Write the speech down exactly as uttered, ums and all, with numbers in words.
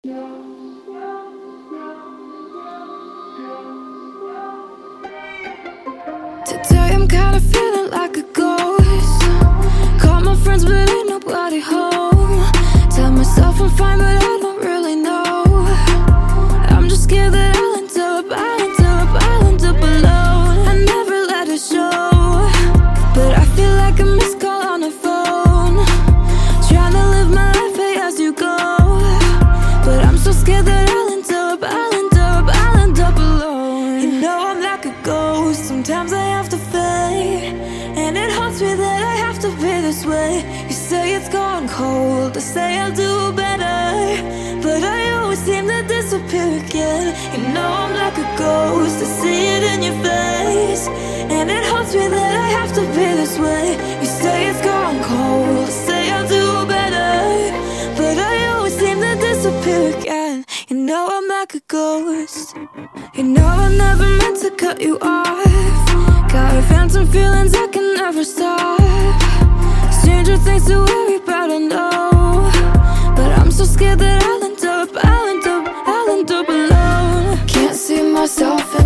Today I'm kinda feeling like a ghost. Call my friends but ain't nobody home. Tell myself I'm fine but I don't really know. I'm just scared that I'll end up, I'll end up, I'll end up alone. I never let it show, but I feel like a missed call on the phone. Trying to live my life pay as you go, but I'm so scared that I'll end up, I'll end up, I'll end up alone. You know I'm like a ghost, sometimes I have to fade, and it haunts me that I have to be this way. You say it's gone cold, I say I'll do better, but I always seem to disappear again. You know I'm like a ghost, I see it in your face, and it haunts me that I have to be this way. You say it's gone cold, I say I'll do better, but I always seem to disappear again. You know I'm like a ghost. You know I never meant to cut you off. Got a phantom feelings I can never stop. Stranger things to worry about, I know, but I'm so scared that I'll end up, I'll end up, I'll end up alone. Can't see myself in